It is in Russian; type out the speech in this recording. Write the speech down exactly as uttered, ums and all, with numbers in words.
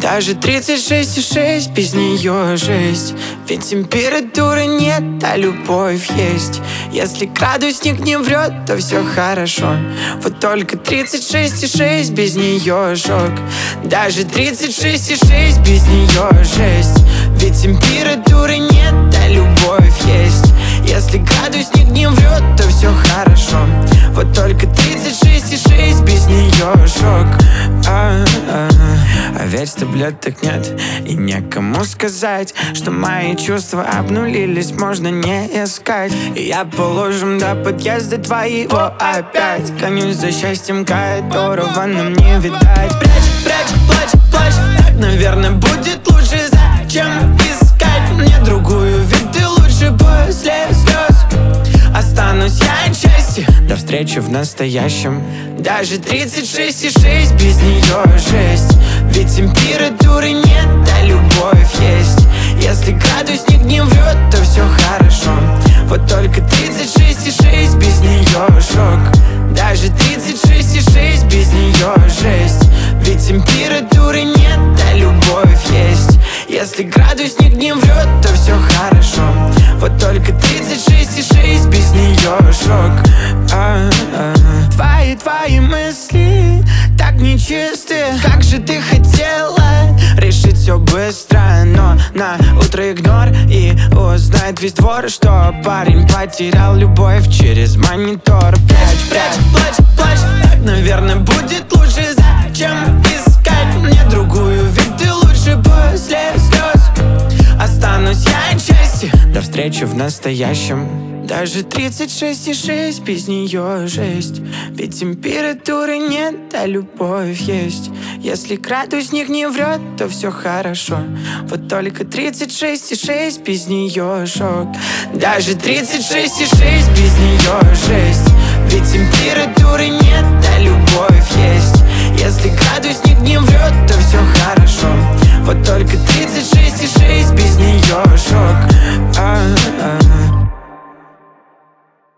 Даже тридцать шесть и шесть без нее жесть. Ведь температуры нет, а любовь есть. Если градусник не врет, то все хорошо. Вот только тридцать шесть и шесть без нее шок. Даже тридцать шесть и шесть без нее жесть. Ведь температуры нет, а любовь есть. Если градусник не врет, то все хорошо. Вот только тридцать шесть и шесть без нее шок. А-а-а. А ведь таблеток нет, и некому сказать, что мои чувства обнулились, можно не искать. И я по лужам до подъезда твоего опять гонюсь за счастьем, которого нам не видать. Прячь, прячь, плачь, плачь, так, наверное, будет лучше. Зачем искать мне другую, ведь ты лучше после слез. Останусь я отчасти до встречи в настоящем. Даже тридцать шесть и шесть без нее жесть. Ведь температуры нет, а любовь есть. Если градусник не врет, то все хорошо. Вот только тридцать шесть и шесть без нее шок. Даже тридцать шесть и шесть без нее жесть. Ведь температуры нет, а любовь есть. Если градусник не врет, то все хорошо. Вот только тридцать шесть и шесть без нее шок. А-а-а. Твои, твои мысли так нечистые. Как же ты хотела решить все быстро, но на утро игнор и узнает весь двор, что парень потерял любовь через монитор. Прячь, прячь, плачь, плачь, так, наверное, будет лучше. Зачем искать мне другую, ведь ты лучше после слез. Останусь я отчасти до встречи в настоящем. Даже тридцать шесть и шесть без нее жесть. Ведь температуры нет, а любовь есть. Если градусник не врет, то все хорошо. Вот только тридцать шесть и шесть без нее шок. Даже тридцать шесть и шесть без нее